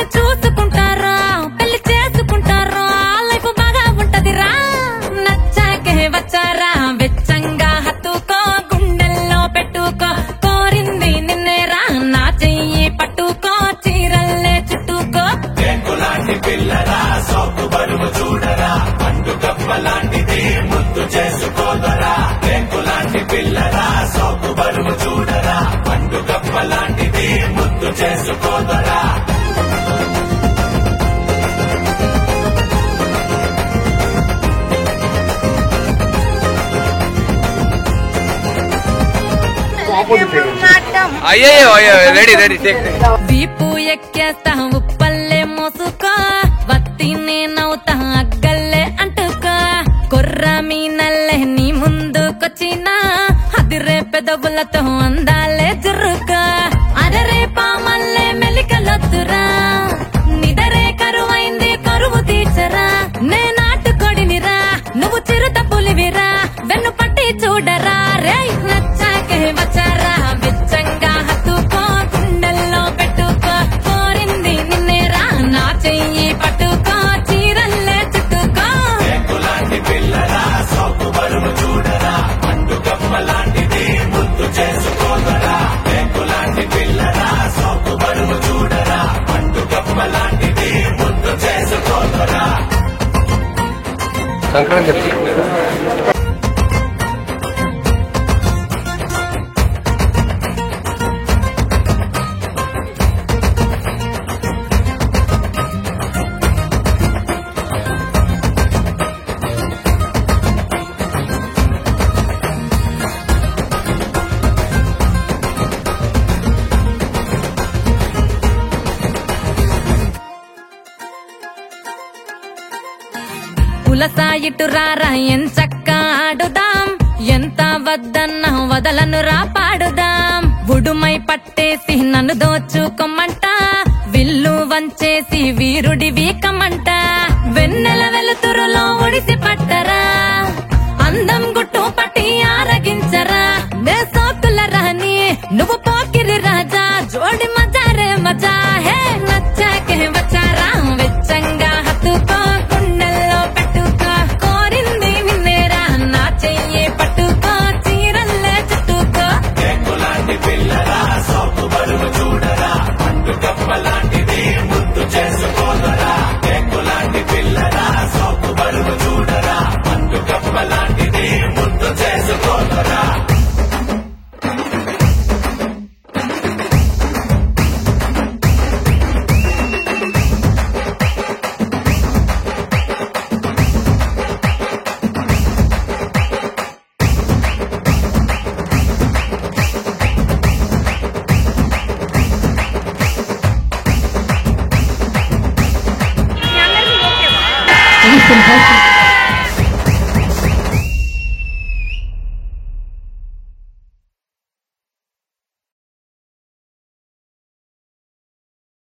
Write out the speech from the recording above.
చూసుకుంటారా పెళ్లి చేసుకుంటారా లైఫ్ బాగా ఉంటదిరా నచ్చాకే వచ్చారా వెచ్చంగా హత్తుకో గుండెల్లో పెట్టుకో కోరింది నిన్నేరా నా చెయ్యి పట్టుకో చీరల్లే చుట్టుకో లాంటి పిల్లరా సోకు బరువు చూడరా పండు కప్పలాంటిది ముద్దు చేసుకోదరా లాంటి పిల్లరా సోకు బరువు చూడరా పండు కప్పలాంటిది ముద్దు చేసుకోదరా అయ్యో రెడీ రెడీ వీపు ఎక్కేస్తా ఉప్పల్లే మోసుకో వత్తి నేనవుతా అగ్గల్లే అంటుకో కొర్ర మీనల్లే నీ ముందుకొచ్చినా అదిరే పెదవులతో అందాలే జుర్రుకో అరరే పామల్లే మెలికలొద్దురా నిదరే కరువైంది కరువు తీర్చరా నేనాటుకొడినిరా నువ్వు చిరుత పులివిరా వెన్ను పట్టి చూడరా రే నచ్చాకే వచ్చారా విచ్చంగా హత్తుకో గుండెల్లో పెట్టుకో కోరింది నిన్నేరా నా చెయ్యి పట్టుకో చీరల్లే చుట్టుకో లాంటి పిల్లరా సోకు బరువు చూడరా పండు కప్పలాంటిది ముద్దు చేసుకోదరా లాంటి పిల్లరా సోకు బరువు చూడరా పండు కప్పలాంటిది ముద్దు చేసుకోదరా సంక్రాంతి పులసాయిటు రారా ఎంచక్క ఆడుదాం ఎంత వద్దన్నా వదలను రా పాడుదాం ఉడుమై పట్టేసి నన్ను దోచుకోమంట విల్లు వంచేసి వీరుడి వీకమంట వెన్నెల వెలుతురులో ఒడిసి పట్టరా అందం గుట్టు పట్టి ఆరగించరా నే సోకుల రాని నువ్వు పోకిరి రాజా జోడి మజారే మజా హే నచ్చాకే వచ్చారా వెచ్చంగా హత్తుకో గుండెల్లో పెట్టుకో కోరింది నిన్నేరా నా చెయ్యి పట్టుకో చీరల్లే చుట్టుకో లాంటి పిల్లరా సోకు బరువు చూడరా పండు కప్పలాంటిది ముద్దు చేసుకోదరా లాంటి పిల్లరా సోకు బరువు చూడరా పండు కప్పలాంటిది ముద్దు చేసుకోదరా Listen,